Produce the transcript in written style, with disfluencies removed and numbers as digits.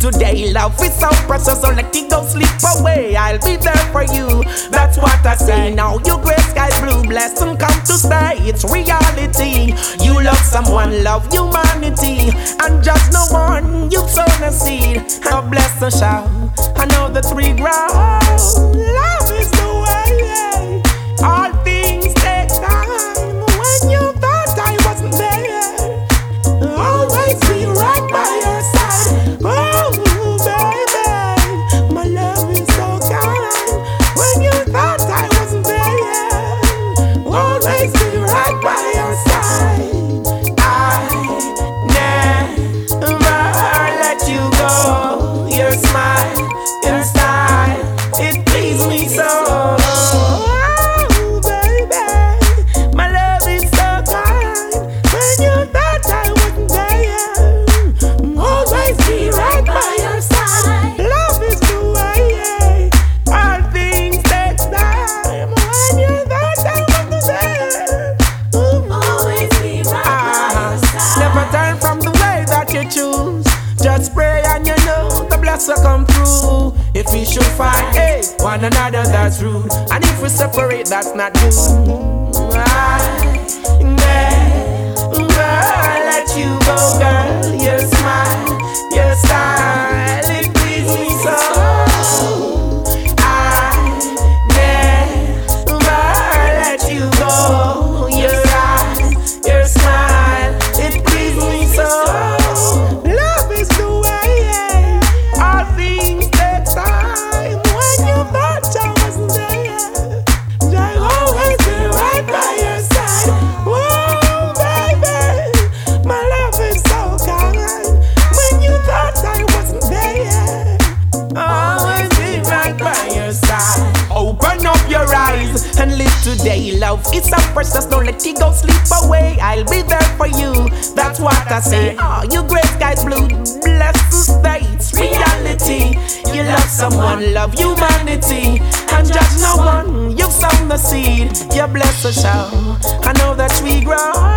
today. Love is so precious, so let it go slip away. I'll be there for you, that's what I say. Now your gray skies blue, blessing come to stay. It's reality. You love someone, love humanity, and just no one. You've sown a seed, a blessing shall. I know the tree grows. Love is the way. All things take time. When you thought I wasn't there, always be right by your side. Oh, baby, my love is so kind. When you thought I wasn't there, always be right by your side. I never let you go. Your smile, your style, it pleased me so. Just pray and you know the blessing come through. If we should find one another, that's rude. And if we separate, that's not good. I never let you go, girl. Your smile, your style, it pleases me so. I never let you go. Your eyes, your smile, it pleases me so. And live today, love is so precious, don't let it go slip away. I'll be there for you, that's what I say. Oh, you gray skies blue, blessed states, reality. You love someone, love humanity, and judge no one. You've sown the seed, you bless the show. I know that we grow.